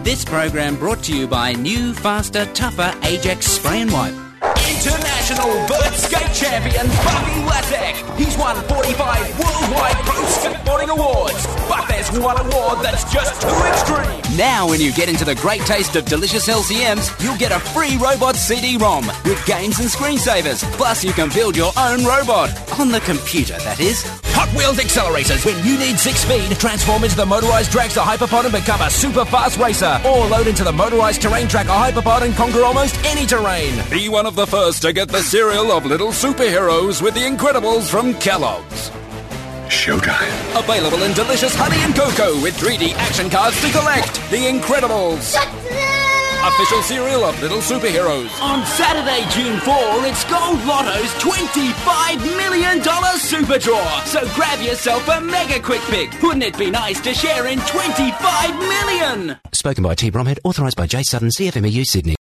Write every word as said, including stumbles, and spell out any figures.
This program brought to you by new, faster, tougher Ajax Spray and Wipe. International vert skate champion Buffy Lasek. He's won forty-five worldwide pro skateboarding awards, but there's one award that's just too extreme. Now when you get into the great taste of delicious L C Ms, you'll get a free robot C D ROM with games and screensavers. Plus you can build your own robot. On the computer, that is. Hot Wheels accelerators. When you need six speed, transform into the motorized dragster Hyperpod and become a super fast racer. Or load into the motorized terrain tracker Hyperpod and conquer almost any terrain. Be one of the first to get the cereal of little superheroes with The Incredibles from Kellogg's. Showtime. Available in delicious honey and cocoa with three D action cards to collect. The Incredibles. Official cereal of little superheroes. On Saturday, June fourth, it's Gold Lotto's twenty-five million dollars Super Draw. So grab yourself a mega quick pick. Wouldn't it be nice to share in twenty-five million dollars? Spoken by T. Bromhead, authorised by J. Sutton, C F M E U, Sydney.